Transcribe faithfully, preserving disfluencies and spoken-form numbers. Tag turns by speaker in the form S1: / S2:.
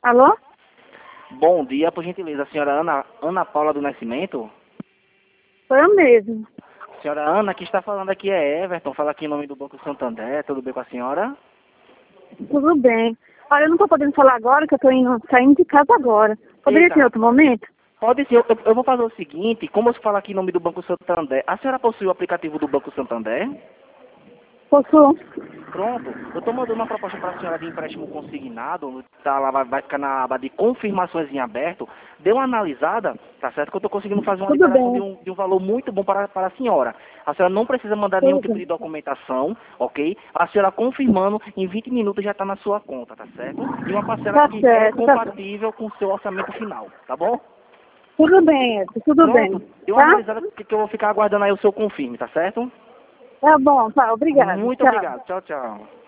S1: Alô?
S2: Bom dia, por gentileza. A senhora Ana, Ana Paula do Nascimento?
S1: Sou eu mesmo.
S2: Senhora Ana, que está falando aqui é Everton. Fala aqui em nome do Banco Santander. Tudo bem com a senhora?
S1: Tudo bem. Olha, eu não estou podendo falar agora, que eu estou indo, saindo de casa agora. Poderia
S2: Eita.
S1: ter outro momento?
S2: Pode ser. Eu, eu vou fazer o seguinte. Como eu falo aqui em nome do Banco Santander, a senhora possui o aplicativo do Banco Santander?
S1: Posso?
S2: Pronto. Eu estou mandando uma proposta para a senhora de empréstimo consignado. Tá, lá vai, vai ficar na aba de confirmações em aberto. Dê uma analisada, tá certo? Que eu estou conseguindo fazer uma
S1: Tudo
S2: liberação de
S1: bem.
S2: um, de um valor muito bom para, para a senhora. A senhora não precisa mandar nenhum
S1: Tudo
S2: tipo
S1: bem.
S2: de documentação, ok? A senhora confirmando, em vinte minutos já está na sua conta, tá certo? E uma parcela
S1: Tá
S2: que é
S1: certo, tá certo.
S2: compatível com o seu orçamento final, tá bom?
S1: Tudo bem, Edson, tudo
S2: Pronto.
S1: bem.
S2: Dê uma
S1: Tá?
S2: analisada que que eu vou ficar aguardando aí o seu confirme, tá certo?
S1: Tá bom, tá, obrigado.
S2: Muito
S1: Tchau.
S2: obrigado. Tchau, tchau.